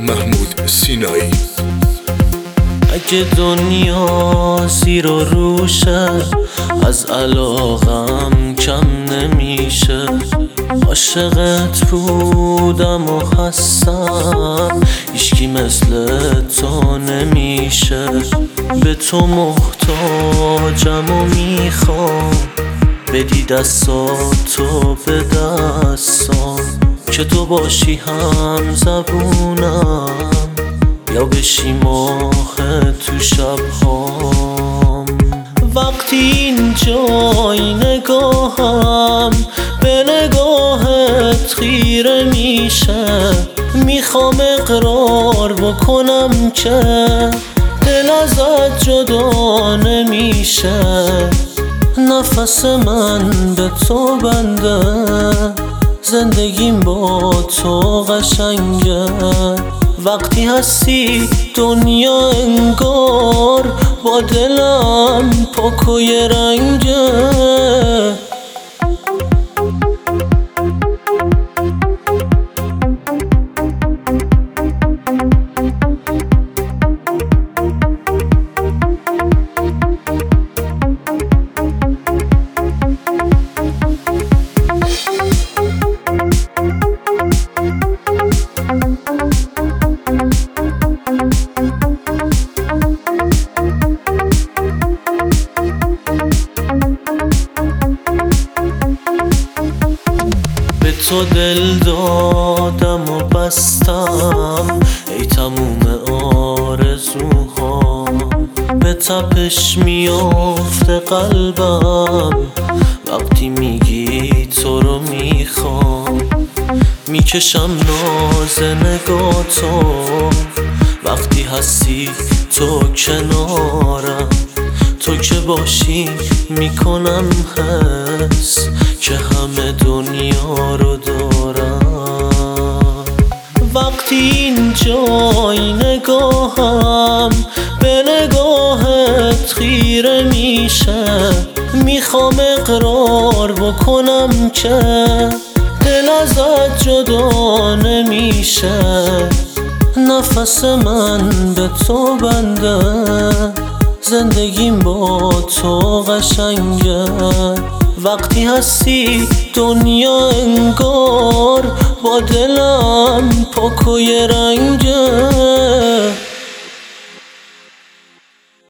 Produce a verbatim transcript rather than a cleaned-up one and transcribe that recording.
محمود سینایی. اگه دنیا زیر و روشه از علاقم کم نمیشه، عاشقت بودم و هستم، هیچکی مثل تو نمیشه. به تو محتاجم و میخوام بدی دستاتو به دستام، که تو باشی هم زبونم یا بشی ماه تو شبهام. وقتی این جای نگاهم به نگاهت خیره میشه، میخوام اقرار بکنم که دل ازت جدا نمیشه. نفس من به تو بنده، زندگیم با تو قشنگه. وقتی هستی دنیا انگار با دلم پاک و یه رنگه. تو دل دادم و بستم ای تموم آرزوهام، به تپش میافته قلبم وقتی میگی تو رو میخوام. میکشم ناز نگاتو وقتی هستی تو کنارم، تو که باشی میکنم حس که همه دنیا رو دارم. وقتی این جای نگاهم به نگاهت خیره میشه، میخوام اقرار بکنم که دل ازت جدا نمیشه. نفس من به تو بنده، زندگیم با تو قشنگه. وقتی هستی دنیا انگار با دلم پاک و یه رنگه.